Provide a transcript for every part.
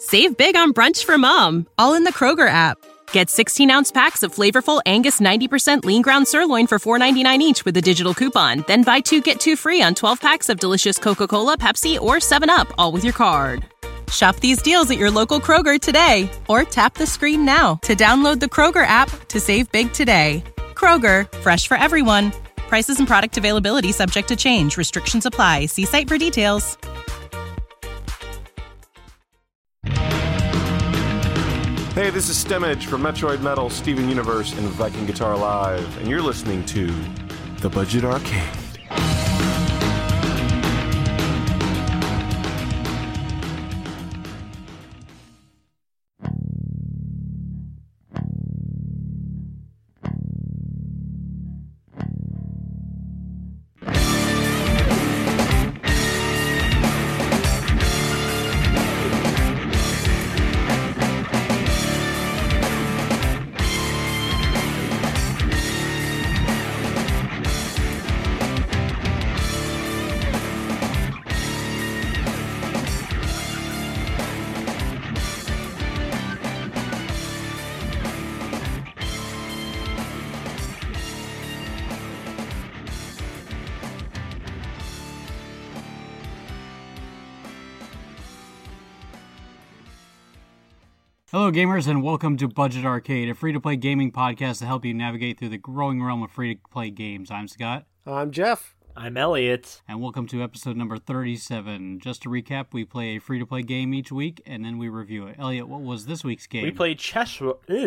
Save big on brunch for mom, all in the Kroger app. Get 16-ounce packs of flavorful Angus 90% lean ground sirloin for $4.99 each with a digital coupon. Then buy 2, get 2 free on 12 packs of delicious Coca-Cola, Pepsi, or 7-Up, all with your card. Shop these deals at your local Kroger today, or tap the screen now to download the Kroger app to save big today. Kroger, fresh for everyone. Prices and product availability subject to change. Restrictions apply. See site for details. Hey, this is Stemage from Metroid Metal, Steven Universe, and Viking Guitar Live, and you're listening to The Budget Arcade. Hello gamers and welcome to Budget Arcade, a free-to-play gaming podcast to help you navigate through the growing realm of free-to-play games. I'm Scott. I'm Jeff. I'm Elliot. And welcome to episode number 37. Just to recap, we play a free-to-play game each week and then we review it. Elliot, what was this week's game? We played Chess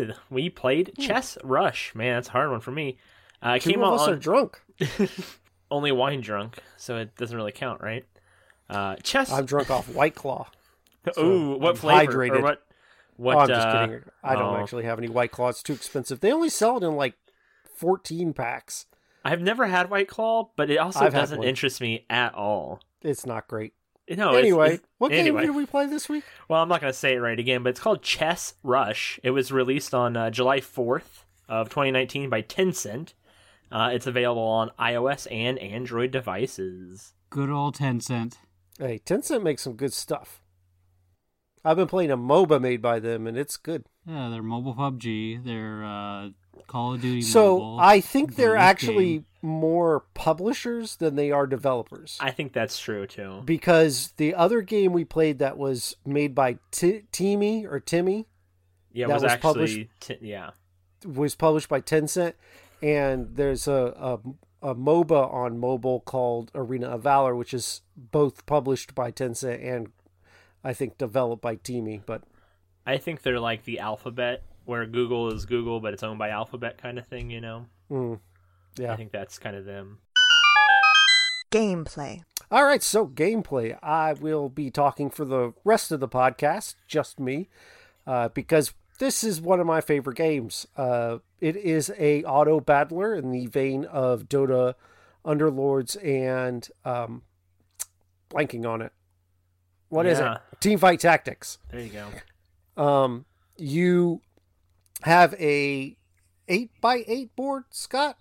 Rush. Man, that's a hard one for me. Two of us are drunk. Only wine drunk, so it doesn't really count, right? Chess. I'm drunk off White Claw. So ooh, what flavor? Hydrated. Or what, I'm just kidding. I don't actually have any White Claw. It's too expensive. They only sell it in like 14 packs. I've never had White Claw, but it also doesn't interest me at all. It's not great. No. Anyway, what game did we play this week? Well, I'm not going to say it right again, but it's called Chess Rush. It was released on July 4th of 2019 by Tencent. It's available on iOS and Android devices. Good old Tencent. Hey, Tencent makes some good stuff. I've been playing a MOBA made by them, and it's good. Yeah, they're mobile PUBG. They're Call of Duty so Mobile. I think they're actually more publishers than they are developers. I think that's true, too. Because the other game we played that was made by Timmy. Yeah, was actually... was published by Tencent. And there's a MOBA on mobile called Arena of Valor, which is both published by Tencent and I think developed by Teamy, but I think they're like the Alphabet, where Google is Google, but it's owned by Alphabet kind of thing, you know? Yeah. I think that's kind of them. Gameplay. All right, so gameplay. I will be talking for the rest of the podcast, just me, because this is one of my favorite games. It is a auto battler in the vein of Dota Underlords and blanking on it. What is it? Teamfight Tactics. There you go. You have a 8x8 board, Scott?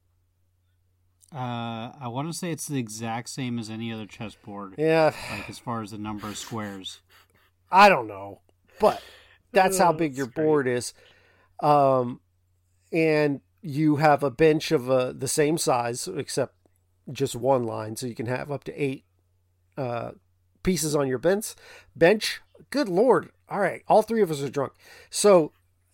I want to say it's the exact same as any other chessboard. Yeah. Like as far as the number of squares. I don't know, but that's how big your board is. And you have a bench of the same size, except just one line, so you can have up to 8 pieces on your bench. Good Lord. All right. All three of us are drunk. So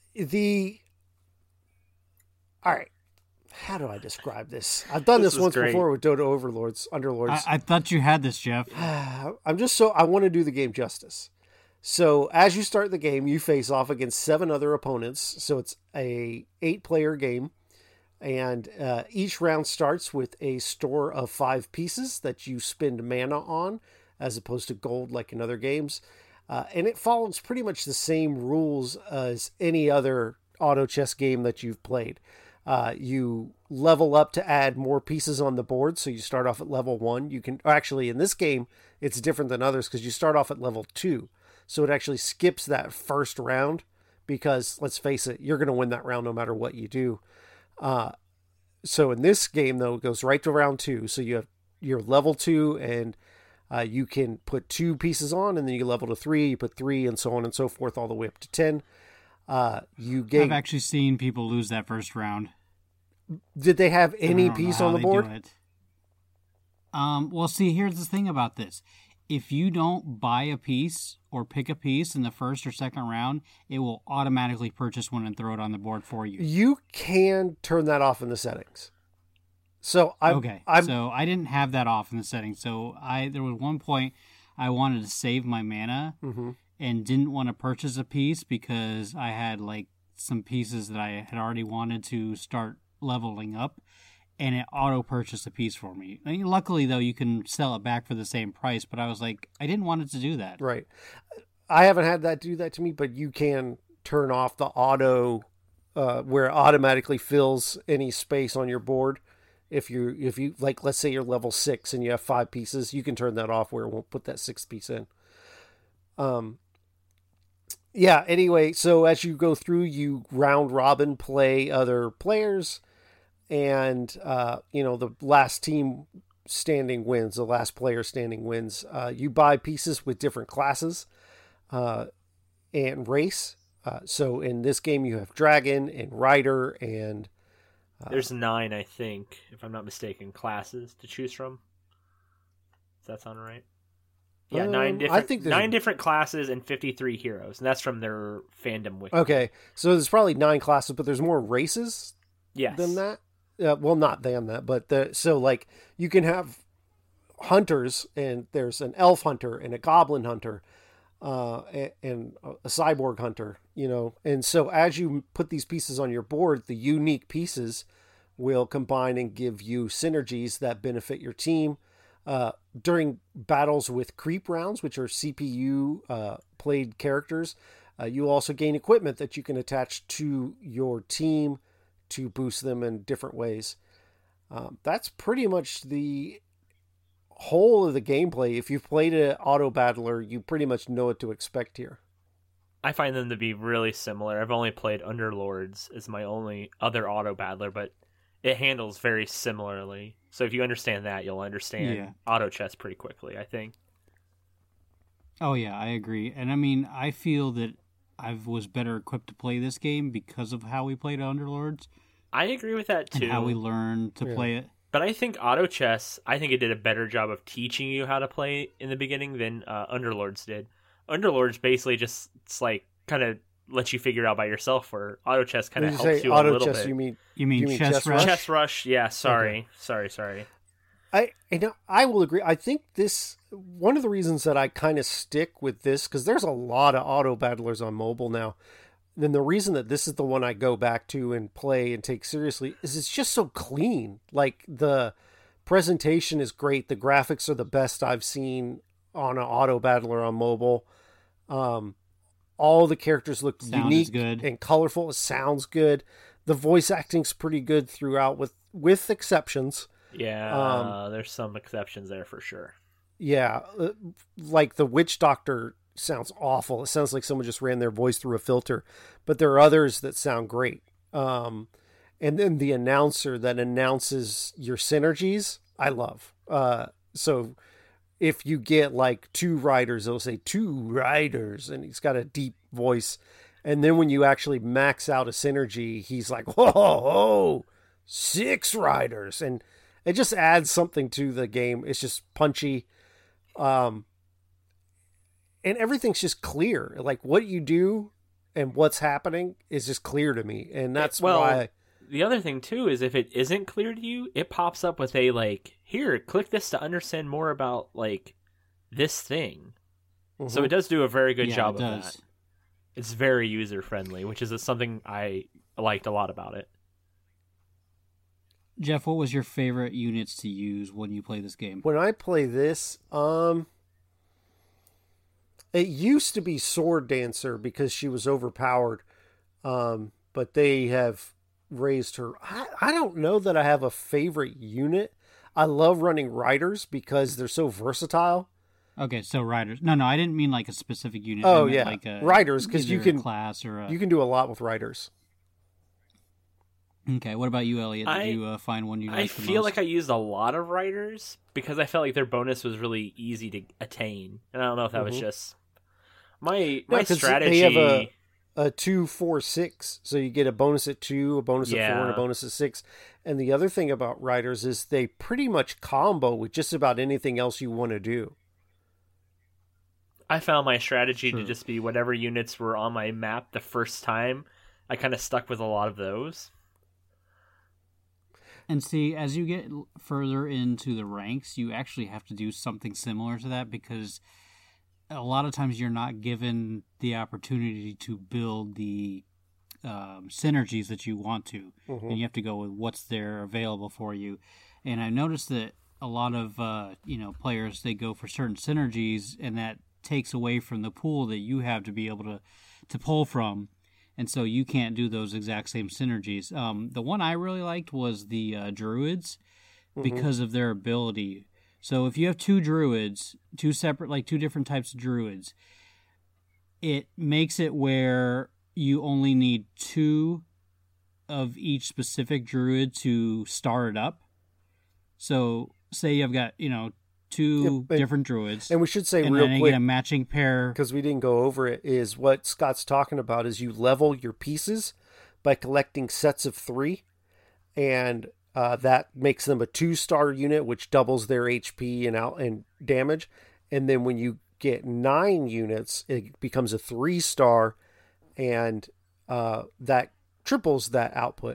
all right. How do I describe this? I've done this once before with Dota Underlords. I thought you had this, Jeff. I want to do the game justice. So as you start the game, you face off against 7 other opponents. So it's a 8-player game. And each round starts with a store of 5 pieces that you spend mana on, as opposed to gold like in other games. And it follows pretty much the same rules as any other auto chess game that you've played. You level up to add more pieces on the board, so you start off at level 1. You can actually, in this game, it's different than others because you start off at level 2. So it actually skips that first round because, let's face it, you're going to win that round no matter what you do. So in this game, though, it goes right to round 2. So you have your level 2 and You can put 2 pieces on, and then you level to 3. You put 3, and so on and so forth, all the way up to 10. I've actually seen people lose that first round. Did they have any piece on the board? Well, see, here's the thing about this. If you don't buy a piece or pick a piece in the first or second round, it will automatically purchase one and throw it on the board for you. You can turn that off in the settings. So so I didn't have that off in the settings. So there was one point I wanted to save my mana and didn't want to purchase a piece because I had like some pieces that I had already wanted to start leveling up, and it auto purchased a piece for me. I mean, luckily though, you can sell it back for the same price, but I was like, I didn't want it to do that. Right. I haven't had that do that to me, but you can turn off the auto where it automatically fills any space on your board. If you like, let's say you're level 6 and you have 5 pieces, you can turn that off where it won't put that 6th piece in. Yeah, anyway, so as you go through, you round robin play other players, and the last team standing wins, the last player standing wins. You buy pieces with different classes and race. So in this game you have dragon and rider and there's 9, I think, if I'm not mistaken, classes to choose from. Does that sound right? Yeah, 9 different classes and 53 heroes, and that's from their fandom wiki. Okay, so there's probably 9 classes, but there's more races than that. Well, not than that, but so like you can have hunters, and there's an elf hunter and a goblin hunter, and a cyborg hunter, and so as you put these pieces on your board, the unique pieces will combine and give you synergies that benefit your team. During battles with creep rounds, which are CPU played characters, you also gain equipment that you can attach to your team to boost them in different ways. That's pretty much the whole of the gameplay. If you've played an auto battler, you pretty much know what to expect here. I find them to be really similar. I've only played Underlords as my only other auto battler, but it handles very similarly. So if you understand that, you'll understand auto chess pretty quickly, I think. Oh yeah, I agree. And I mean, I feel that I was better equipped to play this game because of how we played Underlords. I agree with that too. And how we learned to play it. But I think auto chess, it did a better job of teaching you how to play in the beginning than Underlords did. Underlords basically just kind of lets you figure it out by yourself, where auto chess kind of helps you a little bit. You mean Chess Rush? Chess Rush, yeah, sorry. I will agree. I think this, one of the reasons that I kind of stick with this, because there's a lot of auto battlers on mobile now, then the reason that this is the one I go back to and play and take seriously is it's just so clean. Like, the presentation is great. The graphics are the best I've seen on an auto battler on mobile. All the characters look unique and colorful. It sounds good. The voice acting's pretty good throughout, with exceptions. Yeah, there's some exceptions there for sure. Yeah, like the Witch Doctor sounds awful. It sounds like someone just ran their voice through a filter. But there are others that sound great. And then the announcer that announces your synergies, I love. So if you get like 2 riders, it'll say 2 riders, and he's got a deep voice. And then when you actually max out a synergy, he's like, whoa, 6 riders. And it just adds something to the game. It's just punchy. And everything's just clear. Like, what you do and what's happening is just clear to me. And that's why... The other thing, too, is if it isn't clear to you, it pops up with a, here, click this to understand more about, this thing. Mm-hmm. So it does do a very good job of that. It's very user-friendly, which is something I liked a lot about it. Jeff, what was your favorite units to use when you play this game? When I play this, it used to be Sword Dancer because she was overpowered, but they have raised her. I don't know that I have a favorite unit. I love running riders because they're so versatile. Okay, so riders. No, I didn't mean like a specific unit. Oh yeah, riders, because you can class or you can do a lot with riders. Okay, what about you, Elliot? Did you find one you liked the most? I feel like I used a lot of riders because I felt like their bonus was really easy to attain, and I don't know if that was just my strategy. They have a 2, 4, 6, so you get a bonus at 2, a bonus at 4, and a bonus at 6. And the other thing about riders is they pretty much combo with just about anything else you want to do. I found my strategy to just be whatever units were on my map the first time. I kind of stuck with a lot of those. And see, as you get further into the ranks, you actually have to do something similar to that, because a lot of times you're not given the opportunity to build the synergies that you want to. And you have to go with what's there available for you. And I noticed that a lot of players, they go for certain synergies, and that takes away from the pool that you have to be able to pull from. And so you can't do those exact same synergies. The one I really liked was the druids, because of their ability. So if you have 2 druids, 2 different types of druids, it makes it where you only need 2 of each specific druid to start it up. So say you've got, 2 different druids. And we should say and real then quick, get a matching pair. because we didn't go over it, is what Scott's talking about is you level your pieces by collecting sets of 3, and that makes them a 2-star unit, which doubles their HP and damage. And then when you get 9 units, it becomes a 3-star, and that triples that output.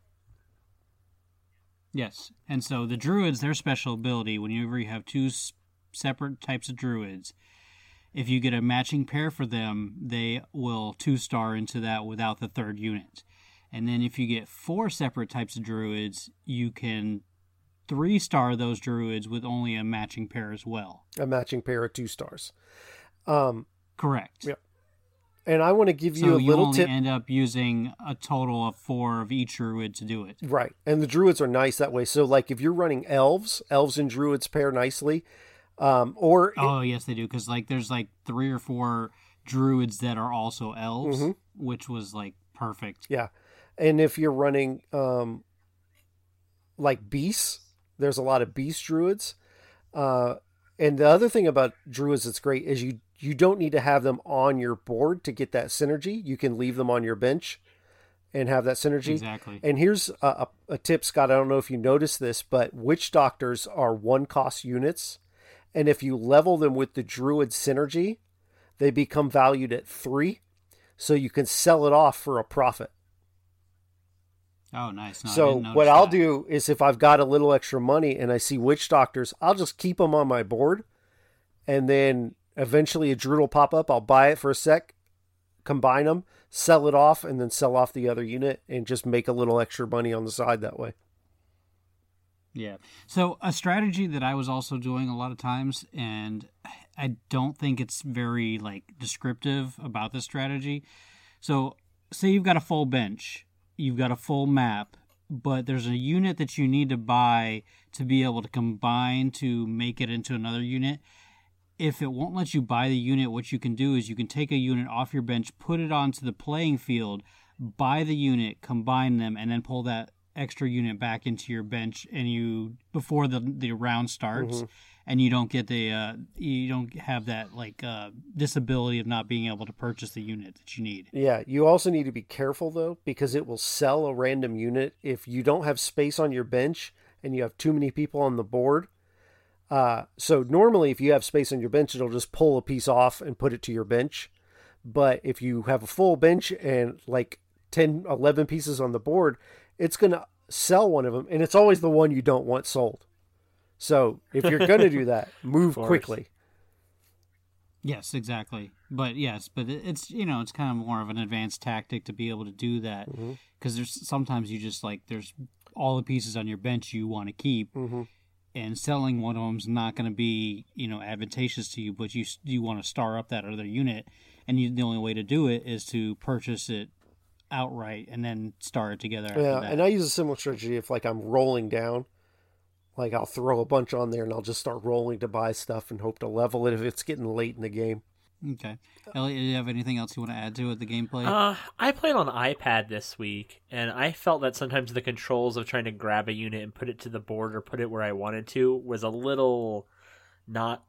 Yes, and so the druids, their special ability, whenever you have 2 separate types of druids, if you get a matching pair for them, they will 2-star into that without the 3rd unit. And then if you get 4 separate types of druids, you can 3-star those druids with only a matching pair as well. A matching pair of 2 stars. Correct. Yep. And I want to give you a little tip. You only end up using a total of 4 of each druid to do it. Right. And the druids are nice that way. So like if you're running elves and druids pair nicely. Yes, they do. Because there's 3 or 4 druids that are also elves, which was perfect. Yeah. And if you're running beasts, there's a lot of beast druids. And the other thing about druids that's great is you don't need to have them on your board to get that synergy. You can leave them on your bench and have that synergy. Exactly. And here's a tip, Scott. I don't know if you noticed this, but witch doctors are 1-cost units. And if you level them with the druid synergy, they become valued at 3. So you can sell it off for a profit. Oh, nice. No, so what I'll do is if I've got a little extra money and I see witch doctors, I'll just keep them on my board. And then eventually a druid will pop up. I'll buy it for a sec, combine them, sell it off, and then sell off the other unit and just make a little extra money on the side that way. Yeah. So a strategy that I was also doing a lot of times, and I don't think it's very descriptive about this strategy. So say you've got a full bench, you've got a full map, but there's a unit that you need to buy to be able to combine to make it into another unit. If it won't let you buy the unit, what you can do is you can take a unit off your bench, put it onto the playing field, buy the unit, combine them, and then pull that extra unit back into your bench, and you before the round starts, and you don't get you don't have that disability of not being able to purchase the unit that you need. Yeah, you also need to be careful though, because it will sell a random unit if you don't have space on your bench and you have too many people on the board. So normally if you have space on your bench, it'll just pull a piece off and put it to your bench. But if you have a full bench and 10, 11 pieces on the board, it's going to sell one of them, and it's always the one you don't want sold. So if you're going to do that, move quickly. Yes, exactly. But it's it's kind of more of an advanced tactic to be able to do that, because there's sometimes you just there's all the pieces on your bench you want to keep, and selling one of them is not going to be advantageous to you, but you want to star up that other unit, and the only way to do it is to purchase it outright and then star it together after that. And I use a similar strategy if I'm rolling down. I'll throw a bunch on there and I'll just start rolling to buy stuff and hope to level it if it's getting late in the game. Okay. Elliot, do you have anything else you want to add to it, the gameplay? I played on iPad this week, and I felt that sometimes the controls of trying to grab a unit and put it to the board or put it where I wanted to was a little not,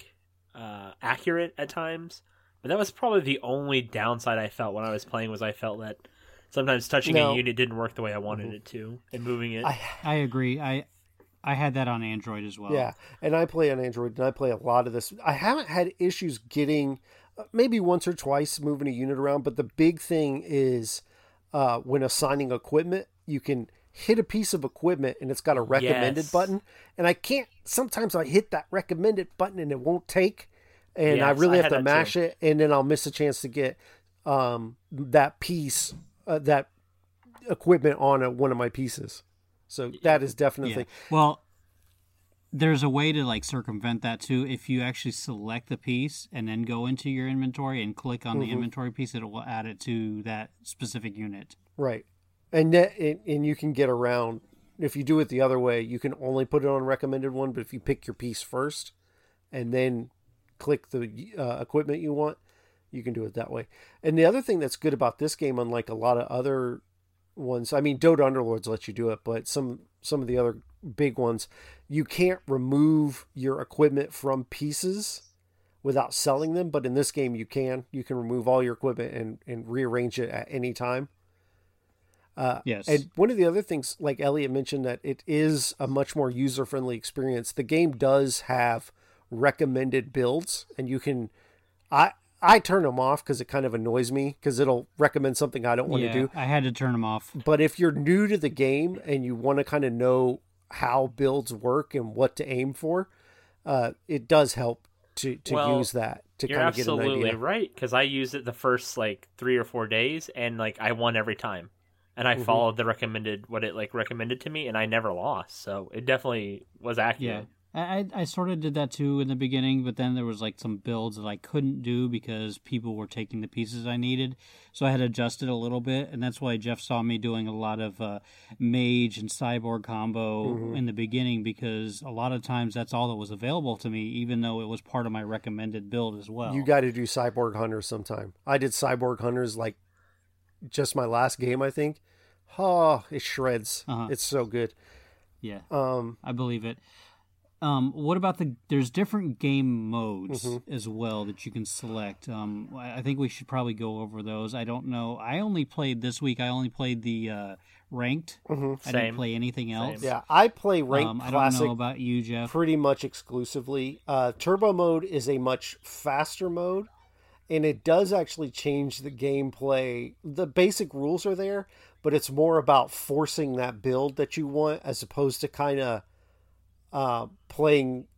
accurate at times. But that was probably the only downside I felt when I was playing, was I felt that sometimes touching a unit didn't work the way I wanted it to, and moving it. I agree. I had that on Android as well. Yeah, and I play on Android, and I play a lot of this. I haven't had issues getting, maybe once or twice, moving a unit around, but the big thing is when assigning equipment, you can hit a piece of equipment, and it's got a recommended button, and sometimes I hit that recommended button, and it won't take, and I really have to mash it, and then I'll miss a chance to get that piece, that equipment on one of my pieces. So that is definitely... Well, there's a way to circumvent that too. If you actually select the piece and then go into your inventory and click on the inventory piece, it will add it to that specific unit. Right. And you can get around, if you do it the other way, you can only put it on recommended one, but if you pick your piece first and then click the equipment you want, you can do it that way. And the other thing that's good about this game, unlike a lot of other ones, I mean, Dota Underlords lets you do it, but some of the other big ones, you can't remove your equipment from pieces without selling them, but in this game you can remove all your equipment and rearrange it at any time. Yes. And one of the other things, like Elliot mentioned, that it is a much more user-friendly experience. The game does have recommended builds, and you can, I turn them off because it kind of annoys me because it'll recommend something I don't want to do. I had to turn them off. But if you're new to the game and you want to kind of know how builds work and what to aim for, it does help to use that to kind of get an idea. You're absolutely right, because I used it the first 3 or 4 days, and I won every time, and I followed the recommended recommended to me, and I never lost. So it definitely was accurate. Yeah. I sort of did that too in the beginning, but then there was some builds that I couldn't do because people were taking the pieces I needed. So I had adjusted a little bit, and that's why Jeff saw me doing a lot of mage and cyborg combo in the beginning, because a lot of times that's all that was available to me, even though it was part of my recommended build as well. You got to do cyborg hunters sometime. I did cyborg hunters just my last game, I think. Oh, it shreds. It's so good. Yeah, I believe it. What about there's different game modes as well that you can select. I think we should probably go over those. I don't know. I only played the ranked. I didn't play anything else. Same. Yeah, I play ranked classic. I don't know about you, Jeff. Pretty much exclusively. Turbo mode is a much faster mode, and it does actually change the gameplay. The basic rules are there, but it's more about forcing that build that you want as opposed to kind of playing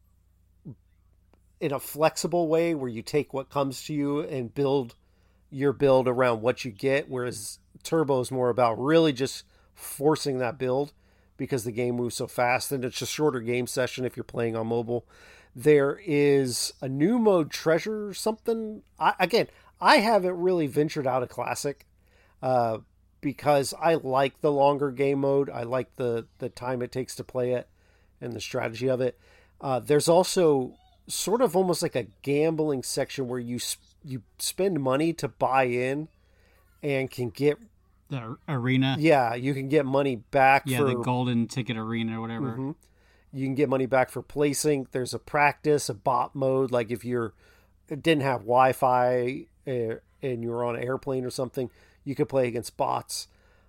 in a flexible way where you take what comes to you and build your build around what you get, whereas Turbo is more about really just forcing that build because the game moves so fast, and it's a shorter game session if you're playing on mobile. There is a new mode, Treasure something. I haven't really ventured out of Classic because I like the longer game mode. I like the time it takes to play it and the strategy of it. There's also sort of almost like a gambling section where you spend money to buy in and can get the arena. Yeah, you can get money back. Yeah, the golden ticket arena or whatever. You can get money back for placing. There's a practice, a bot mode. Like if you didn't have Wi-Fi and you were on an airplane or something, you could play against bots.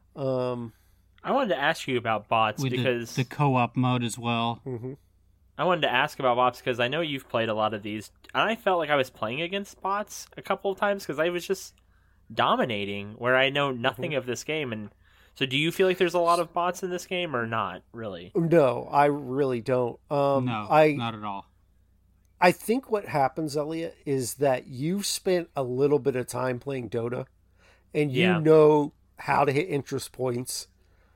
I wanted to ask you about bots because the co-op mode as well. I wanted to ask about bots because I know you've played a lot of these, and I felt like I was playing against bots a couple of times because I was just dominating where I know nothing of this game. And so, do you feel like there's a lot of bots in this game or not really? No, I really don't. No, not at all. I think what happens, Elliot, is that you've spent a little bit of time playing Dota, and you know how to hit interest points.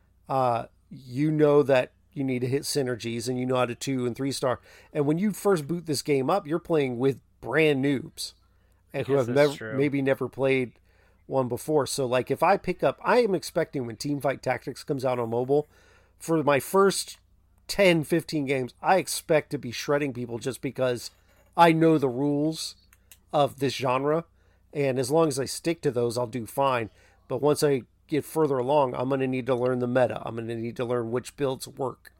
You know that you need to hit synergies, and you know how to 2 and 3 star. And when you first boot this game up, you're playing with brand noobs and who have maybe never played one before. So if I pick up, I am expecting when Teamfight Tactics comes out on mobile, for my first 10, 15 games, I expect to be shredding people just because I know the rules of this genre, and as long as I stick to those, I'll do fine. But once I get further along, I'm going to need to learn the meta. I'm going to need to learn which builds work.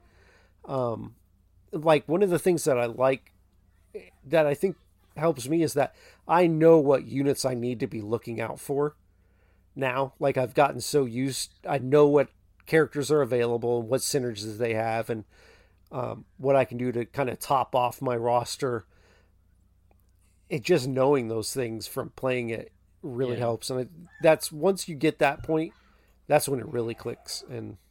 Like one of the things that I like, that I think helps me, is that I know what units I need to be looking out for now. Like I've gotten so used, I know what characters are available and what synergies they have, and what I can do to kind of top off my roster. It just knowing those things from playing it really helps. And that's, once you get that point, that's when it really clicks.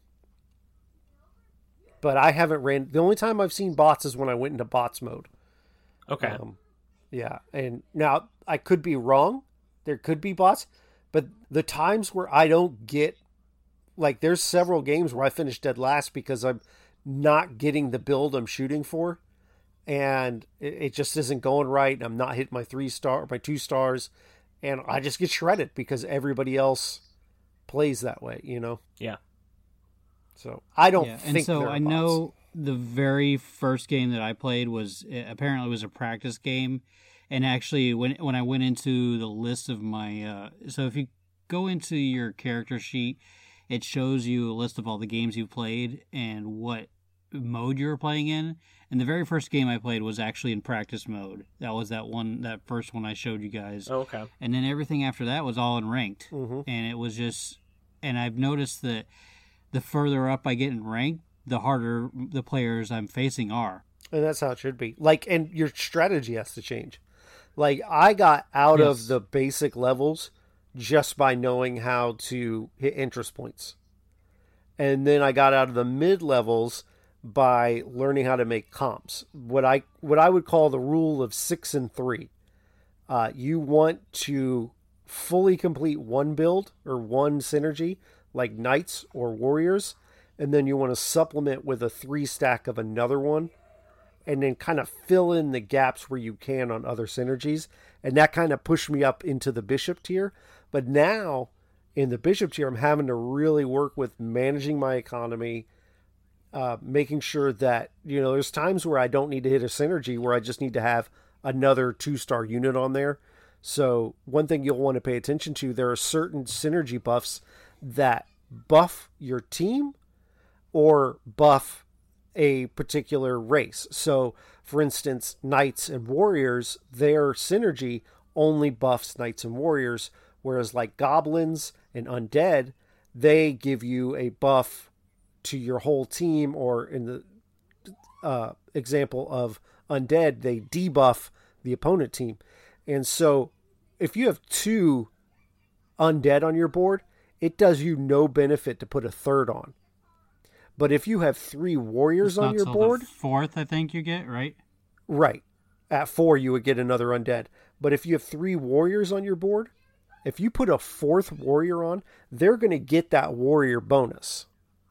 But I haven't the only time I've seen bots is when I went into bots mode. Okay. Yeah. And now I could be wrong. There could be bots, but the times where I don't get, like, there's several games where I finished dead last because I'm not getting the build I'm shooting for, and it just isn't going right. And I'm not hitting my 3-star, my 2 stars, and I just get shredded because everybody else plays that way, you know? Yeah. So I don't think and so there are I bots. know the very first game that I played was apparently a practice game, and actually when I went into the list of my so if you go into your character sheet, it shows you a list of all the games you played and what mode you were playing in. And the very first game I played was actually in practice mode. That was that first one I showed you guys. Oh, okay. And then everything after that was all in ranked. Mm-hmm. And it was just, and I've noticed that the further up I get in ranked, the harder the players I'm facing are. And that's how it should be. Like, and your strategy has to change. Like, I got out of the basic levels just by knowing how to hit interest points. And then I got out of the mid levels by learning how to make comps. What I would call the rule of 6 and 3. You want to fully complete one build or one synergy, like knights or warriors, and then you want to supplement with a 3 stack of another one, and then kind of fill in the gaps where you can on other synergies. And that kind of pushed me up into the bishop tier. But now in the bishop tier, I'm having to really work with managing my economy, making sure that, you know, there's times where I don't need to hit a synergy, where I just need to have another 2-star unit on there. So one thing you'll want to pay attention to, there are certain synergy buffs that buff your team or buff a particular race. So for instance, knights and warriors, their synergy only buffs knights and warriors, whereas like goblins and undead, they give you a buff to your whole team, or in the example of undead, they debuff the opponent team. And so if you have 2 undead on your board, it does you no benefit to put a third on. But if you have 3 warriors on your board, the 4th, I think you get, right? Right. At 4, you would get another undead. But if you have 3 warriors on your board, if you put a 4th warrior on, they're going to get that warrior bonus.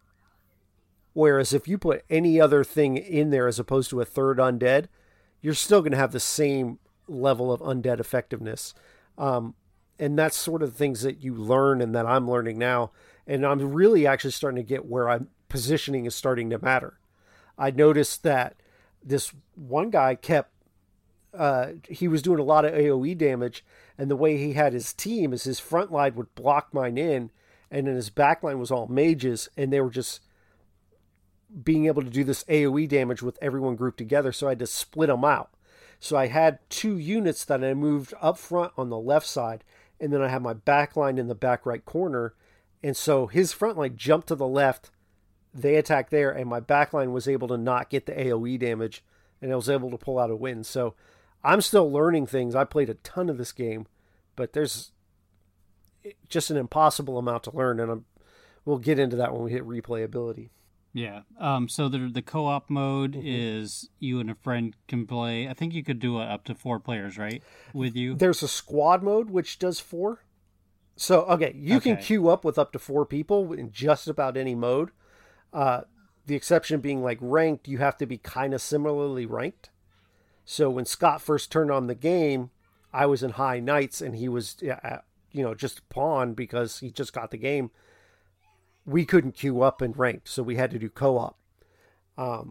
Whereas if you put any other thing in there as opposed to a 3rd undead, you're still going to have the same level of undead effectiveness. And that's sort of the things that you learn and that I'm learning now. And I'm really actually starting to get where I'm positioning is starting to matter. I noticed that this one guy kept, he was doing a lot of AoE damage, and the way he had his team is his front line would block mine in, and then his back line was all mages, and they were just being able to do this AoE damage with everyone grouped together, so I had to split them out. So I had 2 units that I moved up front on the left side, and then I had my back line in the back right corner, and so his front line jumped to the left, they attacked there, and my back line was able to not get the AoE damage, and I was able to pull out a win. So I'm still learning things. I played a ton of this game, but there's just an impossible amount to learn, and we'll get into that when we hit replayability. Yeah. So the co-op mode is you and a friend can play. I think you could do up to 4 players, right? With you. There's a squad mode, which does 4. So, okay, you can queue up with up to 4 people in just about any mode. The exception being like ranked, you have to be kind of similarly ranked. So when Scott first turned on the game, I was in high knights and he was, just a pawn because he just got the game. We couldn't queue up in ranked, so we had to do co-op.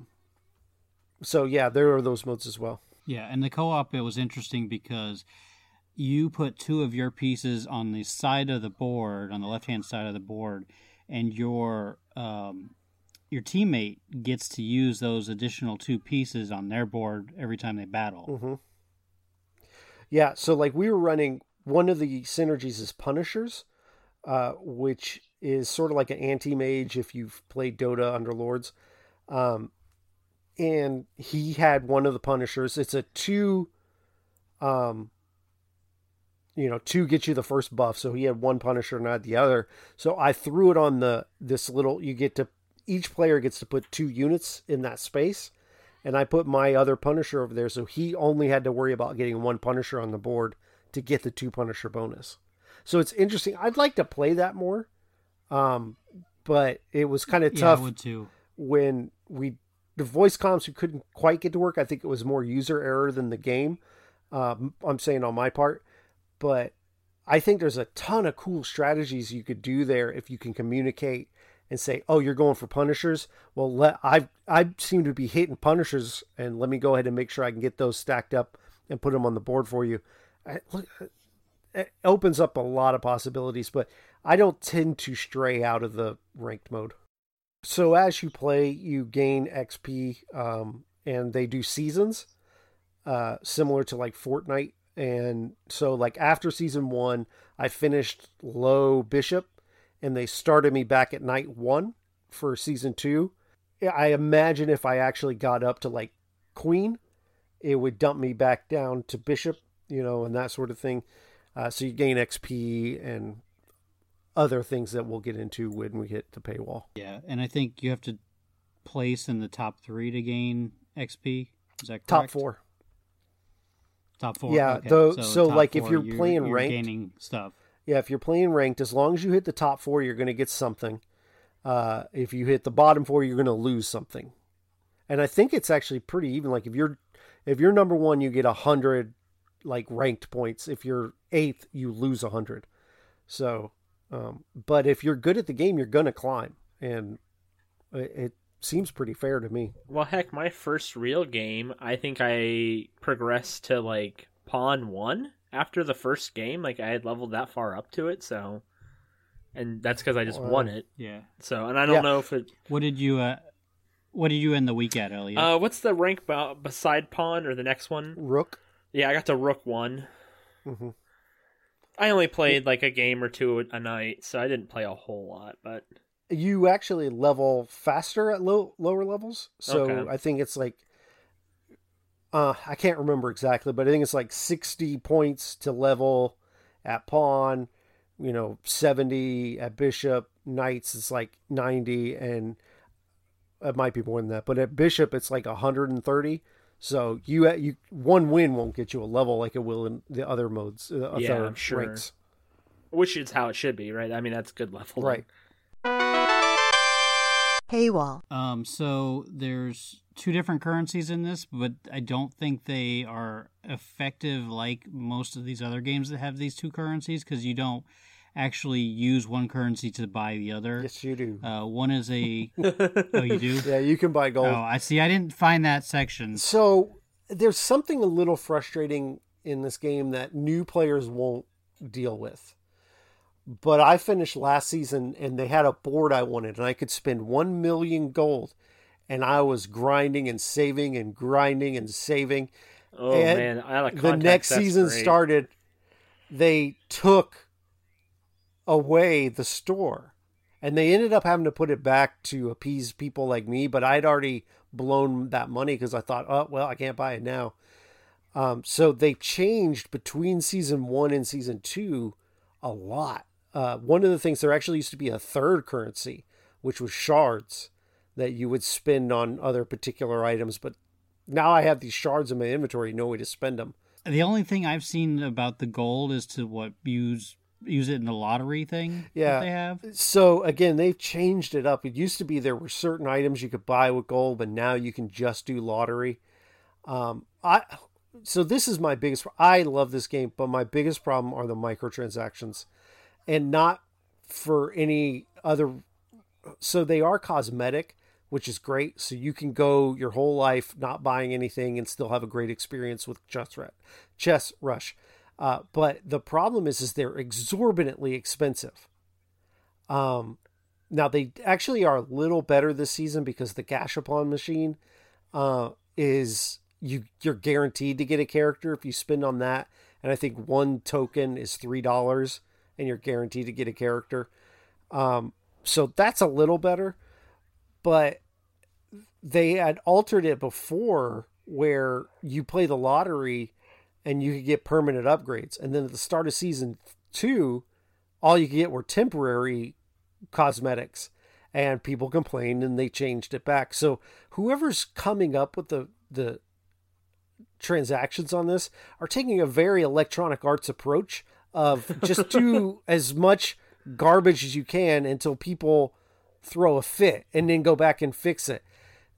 So yeah, there are those modes as well. Yeah, and the co-op, it was interesting because you put 2 of your pieces on the side of the board, on the left-hand side of the board, and your teammate gets to use those additional 2 pieces on their board every time they battle. Mm-hmm. Yeah, so like we were running, one of the synergies is Punishers, which is sort of like an anti-mage if you've played Dota under Lords. And he had one of the Punishers. It's a 2, 2 gets you the first buff. So he had one Punisher, not the other. So I threw it on each player gets to put 2 units in that space. And I put my other Punisher over there. So he only had to worry about getting 1 Punisher on the board to get the 2 Punisher bonus. So it's interesting. I'd like to play that more. But it was kind of tough. I would too. When the voice comms we couldn't quite get to work. I think it was more user error than the game. I'm saying on my part, but I think there's a ton of cool strategies you could do there if you can communicate and say, "Oh, you're going for Punishers. Well, I seem to be hitting Punishers, and let me go ahead and make sure I can get those stacked up and put them on the board for you." It opens up a lot of possibilities, but I don't tend to stray out of the ranked mode. So as you play, you gain XP, and they do seasons, similar to like Fortnite. And so like after season 1, I finished low Bishop, and they started me back at night 1 for season 2. I imagine if I actually got up to like Queen, it would dump me back down to Bishop, and that sort of thing. So you gain XP and other things that we'll get into when we hit the paywall. Yeah, and I think you have to place in the top 3 to gain XP. Is that correct? Top 4. Top 4. Yeah, okay. so like 4, if you're playing ranked, gaining stuff. Yeah, if you're playing ranked, as long as you hit the top 4, you're going to get something. If you hit the bottom 4, you're going to lose something. And I think it's actually pretty even. Like if you're number 1, you get 100 like ranked points. If you're 8th, you lose 100. So, but if you're good at the game, you're going to climb, and it seems pretty fair to me. Well, heck, my first real game, I think I progressed to like Pawn 1 after the first game. Like I had leveled that far up to it, so, and that's because I just won it. Yeah. So, and I don't know if it. What did you end the week at, Elliot? What's the rank beside Pawn or the next one? Rook. Yeah, I got to Rook 1. Mm-hmm. I only played like a game or 2 a night, so I didn't play a whole lot, but you actually level faster at lower levels. So okay. I think it's like, I can't remember exactly, but I think it's like 60 points to level at Pawn, 70 at Bishop. Knights it's like 90, and it might be more than that, but at Bishop it's like 130. So you one win won't get you a level like it will in the other modes. Yeah, sure. Ranks. Which is how it should be, right? I mean, that's good level. Right. Paywall. So there's 2 different currencies in this, but I don't think they are effective like most of these other games that have these 2 currencies, because you don't actually use one currency to buy the other. Yes, you do. One is a... Oh, you do? Yeah, you can buy gold. Oh, I see. I didn't find that section. So there's something a little frustrating in this game that new players won't deal with. But I finished last season, and they had a board I wanted, and I could spend 1 million gold, and I was grinding and saving and grinding and saving. Oh, and man. Out of context, the next season great. started, they took away the store, and they ended up having to put it back to appease people like me, but I'd already blown that money because I thought, oh, well, I can't buy it now. So they changed between season 1 and season 2 a lot. One of the things, there actually used to be a third currency, which was shards that you would spend on other particular items. But now I have these shards in my inventory, no way to spend them. The only thing I've seen about the gold is to use it in the lottery thing that they have. So again, they've changed it up. It used to be there were certain items you could buy with gold, but now you can just do lottery. So this is my biggest, I love this game, but my biggest problem are the microtransactions, and not for any other. So they are cosmetic, which is great. So you can go your whole life not buying anything and still have a great experience with Chess Rush. But the problem is they're exorbitantly expensive. Now they actually are a little better this season because the Gashapon machine is you're guaranteed to get a character if you spend on that, and I think one token is $3, and you're guaranteed to get a character. So that's a little better, but they had altered it before where you play the lottery and you could get permanent upgrades, and then at the start of season 2, all you could get were temporary cosmetics, and people complained and they changed it back. So whoever's coming up with the transactions on this are taking a very Electronic Arts approach of just do as much garbage as you can until people throw a fit and then go back and fix it.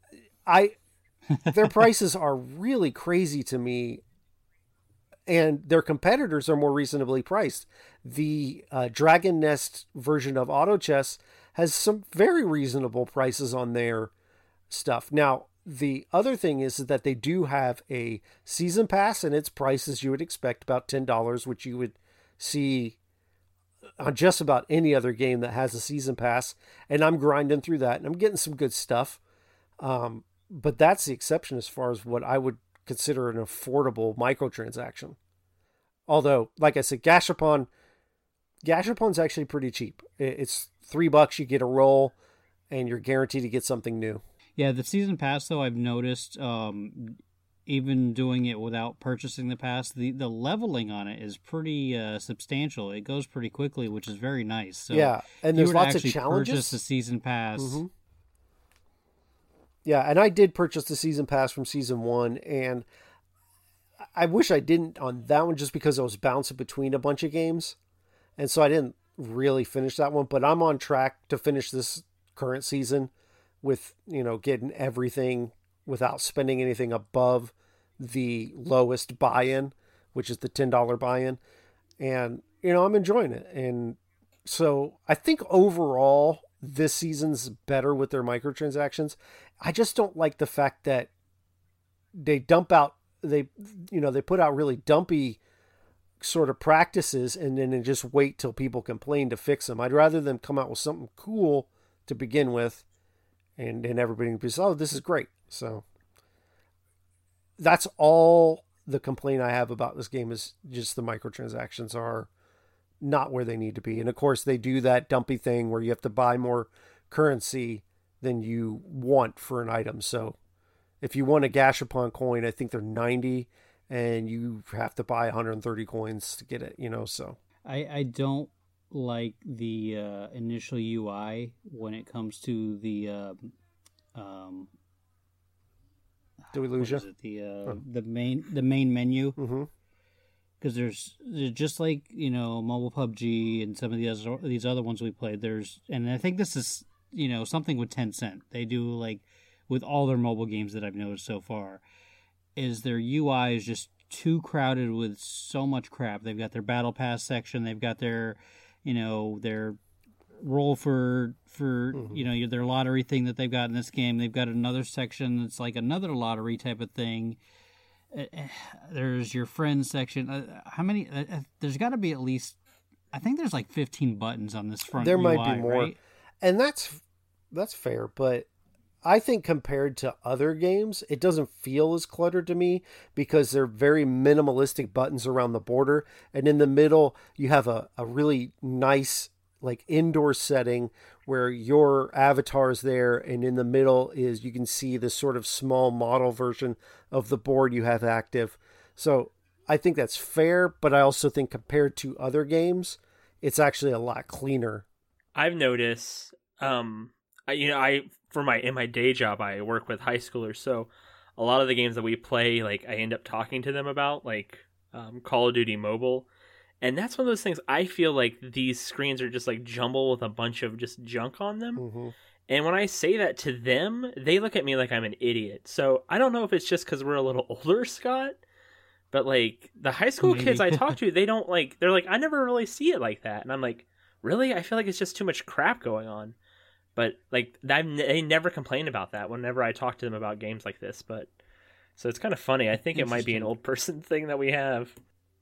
Their prices are really crazy to me, and their competitors are more reasonably priced. The Dragon Nest version of Auto Chess has some very reasonable prices on their stuff. Now, the other thing is that they do have a season pass, and its price, as you would expect, about $10, which you would see on just about any other game that has a season pass. And I'm grinding through that, and I'm getting some good stuff. But that's the exception as far as what I would consider an affordable microtransaction. Although, like I said, Gashapon's actually pretty cheap. It's $3, you get a roll, and you're guaranteed to get something new. Yeah, the season pass, though, I've noticed, even doing it without purchasing the pass, the leveling on it is pretty substantial. It goes pretty quickly, which is very nice. So yeah, and there's lots of challenges. Purchase the season pass. Mm-hmm. Yeah, and I did purchase the season pass from season 1, and I wish I didn't on that one just because I was bouncing between a bunch of games, and so I didn't really finish that one. But I'm on track to finish this current season with, getting everything without spending anything above the lowest buy-in, which is the $10 buy-in. And, I'm enjoying it. And so I think overall this season's better with their microtransactions. I just don't like the fact that they put out really dumpy sort of practices and then just wait till people complain to fix them. I'd rather them come out with something cool to begin with, and everybody can be, oh, this is great. So that's all the complaint I have about this game, is just the microtransactions are not where they need to be. And of course they do that dumpy thing where you have to buy more currency than you want for an item. So if you want a Gashapon coin, I think they're 90, and you have to buy 130 coins to get it, so. I don't like the initial UI when it comes to the do we lose you? The main menu. Mm-hmm. Because there's just like, mobile PUBG and some of these other ones we played, and I think this is, something with Tencent. They do, like, with all their mobile games that I've noticed so far, is their UI is just too crowded with so much crap. They've got their battle pass section, they've got their, their roll for mm-hmm. Their lottery thing that they've got in this game. They've got another section that's like another lottery type of thing. There's your friends section. How many? There's got to be at least, I think there's like 15 buttons on this front. There UI, might be more, right? And that's fair. But I think compared to other games, it doesn't feel as cluttered to me because they're very minimalistic buttons around the border, and in the middle you have a really nice like indoor setting where your avatar is there, and in the middle is, you can see this sort of small model version of the board you have active. So I think that's fair, but I also think compared to other games, it's actually a lot cleaner. I've noticed, in my day job, I work with high schoolers, so a lot of the games that we play, like, I end up talking to them about, like Call of Duty Mobile. And that's one of those things, I feel like these screens are just like jumble with a bunch of just junk on them. Mm-hmm. And when I say that to them, they look at me like I'm an idiot. So I don't know if it's just because we're a little older, Scott, but like the high school kids I talk to, they're like, I never really see it like that. And I'm like, really? I feel like it's just too much crap going on. But like they never complain about that whenever I talk to them about games like this. But so it's kind of funny. I think it might be an old person thing that we have.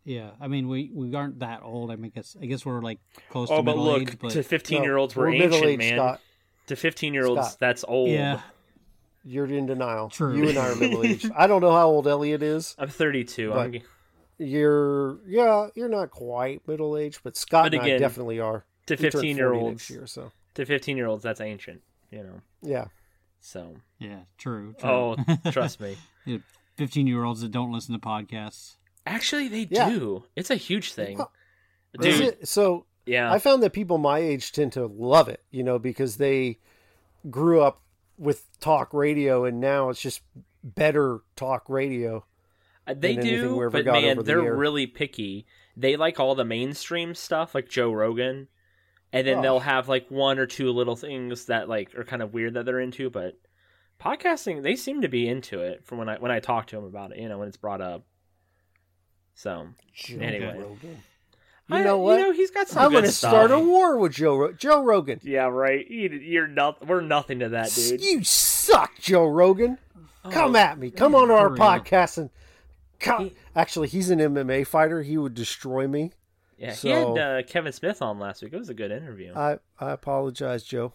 Yeah, I mean, we aren't that old. I mean, I guess we're like close Oh, to but middle look, age. But to 15-year-olds, No, we're we're ancient, middle-aged, man. Scott. To 15-year-olds, Scott. that's old. yeah, You're in denial. True. You and I are middle-aged. I don't know how old Elliot is. I'm 32. But you're not quite middle-aged, but Scott But and I again, definitely are. to He turned 40 15-year-olds, next year, so. to 15-year-olds, that's ancient. You know. Yeah. So. yeah, true. Oh, trust me. 15-year-olds that don't listen to podcasts. Actually, they Yeah. do. It's a huge thing. Well, Dude, Is it? So yeah. I found that people my age tend to love it, because they grew up with talk radio, and now it's just better talk radio. They than anything we do, ever but got man, over the they're air. really picky. They like all the mainstream stuff, like Joe Rogan, and then Oh. they'll have like one or two little things that like are kind of weird that they're into. But podcasting, they seem to be into it. From when I talk to them about it, when it's brought up. So Joe anyway, Rogan. You know what? he's got some I'm good going to stuff. start a war with Joe Rogan. Yeah, right. We're nothing to that, dude. You suck, Joe Rogan. Come at me. Come on our for real. podcast and actually, he's an MMA fighter. He would destroy me. Yeah, So- he had Kevin Smith on last week. It was a good interview. I apologize, Joe.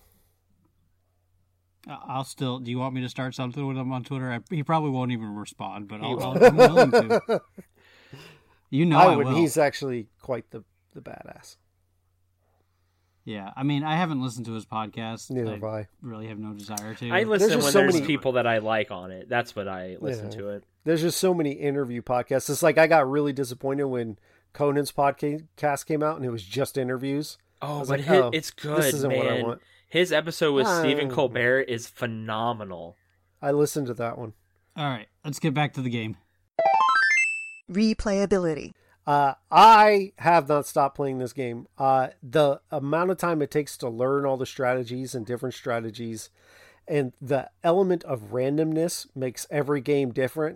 I'll still. Do you want me to start something with him on Twitter? He probably won't even respond, but I'm willing to. I I wouldn't. will. He's actually quite the badass. Yeah, I mean, I haven't listened to his podcast. Neither I have I. really have no desire to. I listen just when so there's many- people that I like on it. That's what I listen Yeah. to it. There's just so many interview podcasts. It's like I got really disappointed when Conan's podcast came out and it was just interviews. Oh, was but like, oh, it's good, this isn't man. what I want. His episode with Stephen Ah. Colbert is phenomenal. I listened to that one. All right, let's get back to the game. Replayability. I have not stopped playing this game. The amount of time it takes to learn all the strategies and different strategies, and the element of randomness makes every game different.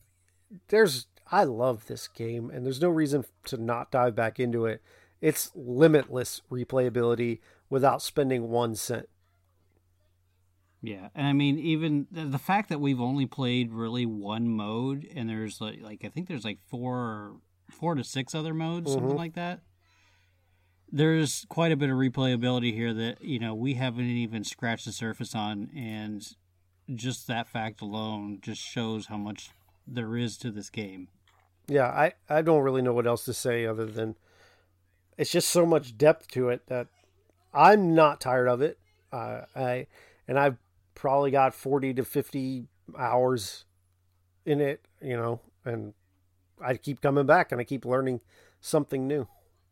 I love this game, and there's no reason to not dive back into it. It's limitless replayability without spending 1 cent. Yeah, and I mean, even the fact that we've only played really one mode, and there's like I think there's like four to six other modes, something like that. There's quite a bit of replayability here that we haven't even scratched the surface on, and just that fact alone just shows how much there is to this game. Yeah, I don't really know what else to say other than it's just so much depth to it that I'm not tired of it. I've probably got 40 to 50 hours in it, and I keep coming back and I keep learning something new.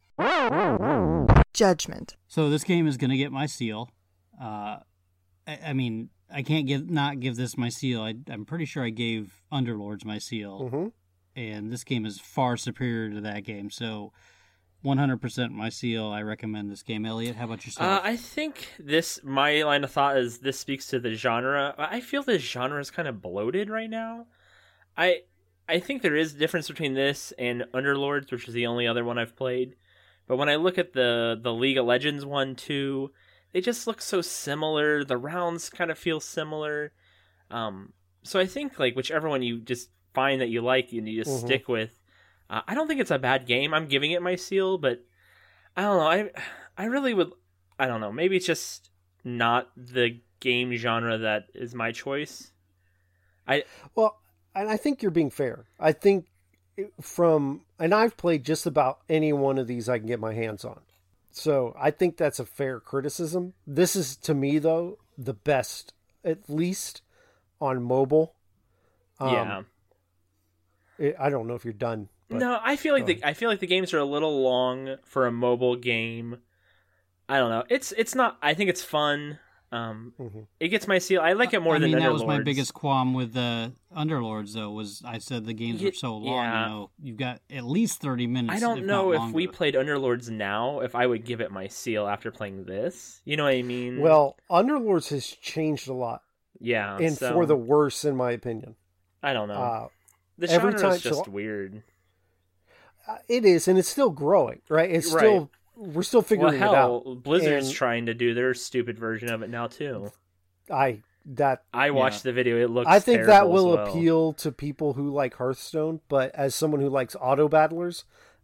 Judgment. So this game is going to get my seal. I mean, I can't not give this my seal. I'm pretty sure I gave Underlords my seal. Mm-hmm. And this game is far superior to that game. So 100% my seal. I recommend this game. Elliot, how about yourself? I think my line of thought is this speaks to the genre. I feel this genre is kind of bloated right now. I think there is a difference between this and Underlords, which is the only other one I've played. But when I look at the League of Legends one too, they just look so similar. The rounds kind of feel similar. So I think like whichever one you just find that you like and you just stick with. I don't think it's a bad game. I'm giving it my seal, but I don't know. I really would. I don't know. Maybe it's just not the game genre that is my choice. Well, and I think you're being fair. I think and I've played just about any one of these I can get my hands on. So I think that's a fair criticism. This is, to me, though, the best, at least on mobile. Yeah. I don't know if you're done. But, No, I feel like the games are a little long for a mobile game. I don't know. It's not. I think it's fun. It gets my seal. I like it more than Underlords. That was my biggest qualm with Underlords, though, was I said the games were so long. Yeah. You've got at least 30 minutes. I don't if know not if longer. we played Underlords now, if I would give it my seal after playing this. You know what I mean? Well, Underlords has changed a lot. yeah. And so, for the worse, in my opinion. I don't know. The every genre time- is just so- weird. It is, and it's still growing, right? It's still, we're still figuring Well, hell, it out. Blizzard's And trying to do their stupid version of it now too. I watched the video. It looks. I think that terrible will as well. appeal to people who like Hearthstone, but as someone who likes auto battlers,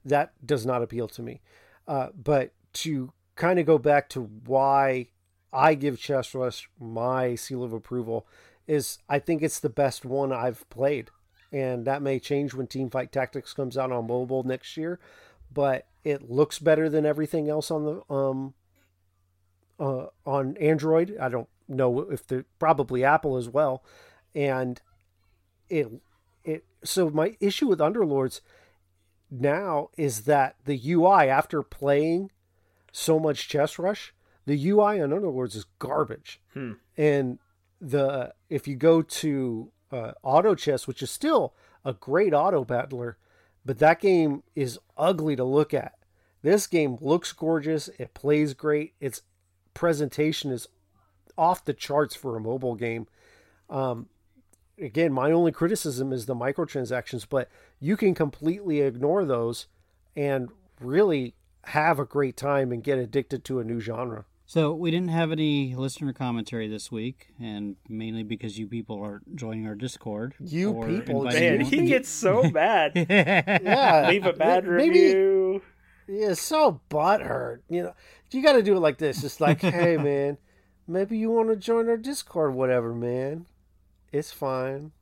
that does not appeal to me. But to kind of go back to why I give Chess Rush my seal of approval is I think it's the best one I've played. And that may change when Teamfight Tactics comes out on mobile next year, but it looks better than everything else on the on Android. I don't know if they're probably Apple as well. And so my issue with Underlords now is that the UI, after playing so much Chess Rush, the UI on Underlords is garbage. And if you go to Auto Chess, which is still a great auto battler, but that game is ugly to look at. This game looks gorgeous. It plays great. Its presentation is off the charts for a mobile game. Again, my only criticism is the microtransactions, but you can completely ignore those and really have a great time and get addicted to a new genre. So we didn't have any listener commentary this week, and mainly because you people are joining our Discord. You people, man, he gets so mad. Yeah, leave a bad review. Yeah, so butthurt. You got to do it like this. Just like, hey, man, maybe you want to join our Discord, whatever, man. It's fine.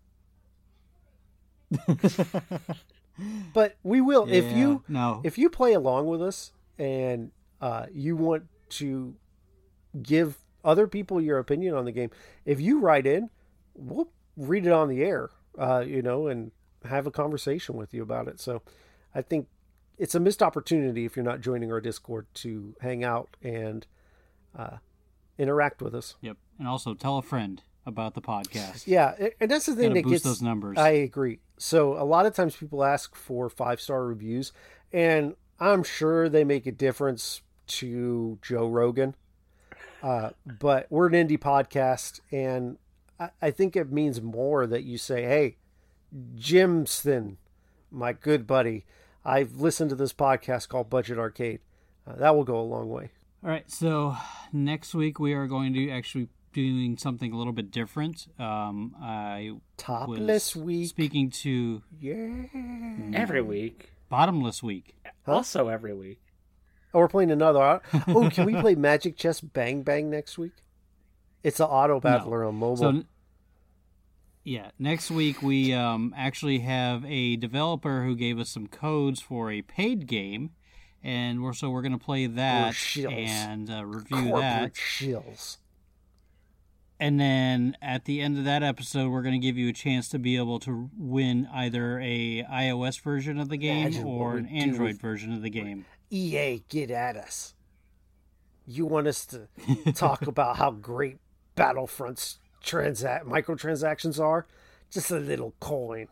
But we will. Yeah, if you play along with us and you want to give other people your opinion on the game, if you write in, we'll read it on the air, and have a conversation with you about it. So I think it's a missed opportunity if you're not joining our Discord to hang out and interact with us. Yep. And also tell a friend about the podcast. Yeah, and that's the thing that boost gets those numbers. I agree. So a lot of times people ask for 5-star reviews, and I'm sure they make a difference to Joe Rogan. But we're an indie podcast, and I think it means more that you say, hey, Jimson, my good buddy, I've listened to this podcast called Budget Arcade. That will go a long way. All right, so next week we are going to actually doing something a little bit different. I Topless was week. Speaking to every week. Bottomless week. Huh? Also every week. Oh, we're playing another. Oh, can we play Magic Chess Bang Bang next week? It's an auto battler on mobile. So, yeah, next week we actually have a developer who gave us some codes for a paid game, and we're going to play that and review that. Shills. And then at the end of that episode, we're going to give you a chance to be able to win either a iOS version of the game or an Android version of the game. EA, get at us. You want us to talk about how great Battlefront's microtransactions are? Just a little coin.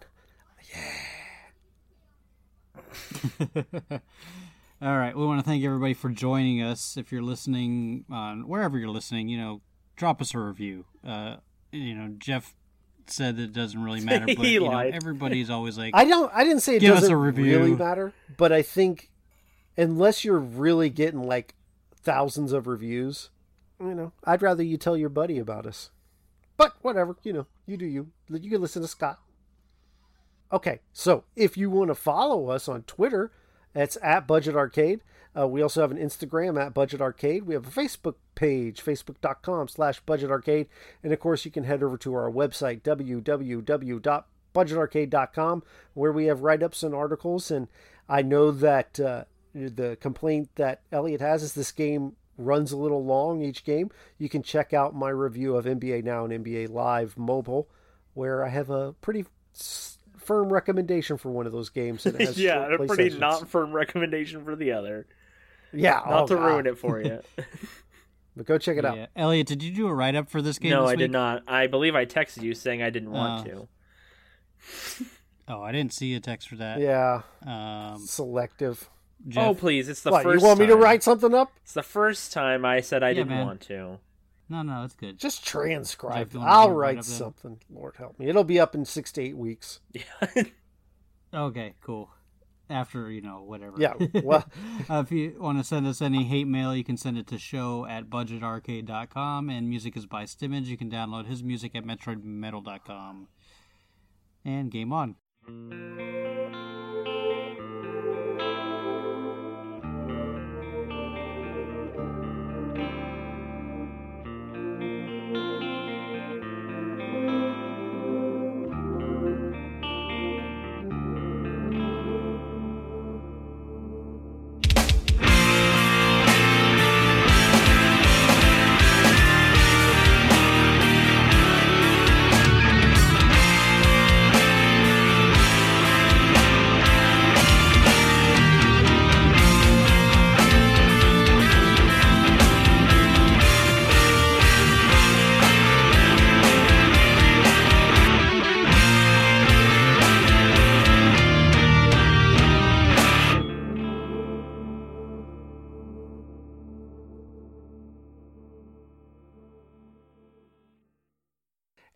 Yeah. All right. We want to thank everybody for joining us. If you're listening on wherever you're listening, drop us a review. Jeff said that it doesn't really matter, but everybody's always like, I didn't say it give doesn't us a review. Really matter, but I think unless you're really getting like thousands of reviews, I'd rather you tell your buddy about us. But whatever, you do you. You can listen to Scott. Okay, so if you want to follow us on Twitter, it's at Budget Arcade. We also have an Instagram at Budget Arcade. We have a Facebook page, facebook.com/Budget Arcade. And of course, you can head over to our website, www.budgetarcade.com, where we have write-ups and articles. And I know that the complaint that Elliot has is this game runs a little long each game. You can check out my review of NBA Now and NBA Live Mobile, where I have a pretty firm recommendation for one of those games. It has yeah, a pretty sessions. not firm recommendation for the other. Yeah, not to ruin it for you. But go check it out. Elliot, did you do a write-up for this game? No, this I week? did not. I believe I texted you saying I didn't want to. Oh, I didn't see a text for that. Yeah, selective. Jeff, oh, please! It's the what, first. You want me to time. write something up? It's the first time I said I didn't want to. No, it's good. Just transcribe. Jeff, I'll write something. Lord help me. It'll be up in 6 to 8 weeks. Yeah. Okay, cool. After, whatever. Yeah, well. If you want to send us any hate mail, you can send it to show@budgetarcade.com. And music is by Stimmage. You can download his music at metroidmetal.com. And game on.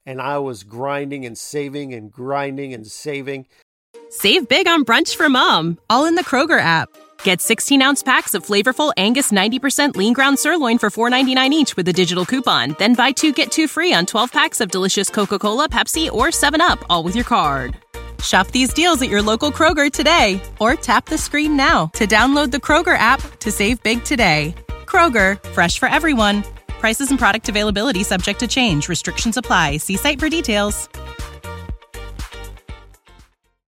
and I was grinding and saving and grinding and saving. Save big on brunch for mom, all in the Kroger app. Get 16-ounce packs of flavorful Angus 90% lean ground sirloin for $4.99 each with a digital coupon. Then buy 2, get 2 free on 12 packs of delicious Coca-Cola, Pepsi, or 7-Up, all with your card. Shop these deals at your local Kroger today, or tap the screen now to download the Kroger app to save big today. Kroger, fresh for everyone. Prices and product availability subject to change. Restrictions apply. See site for details.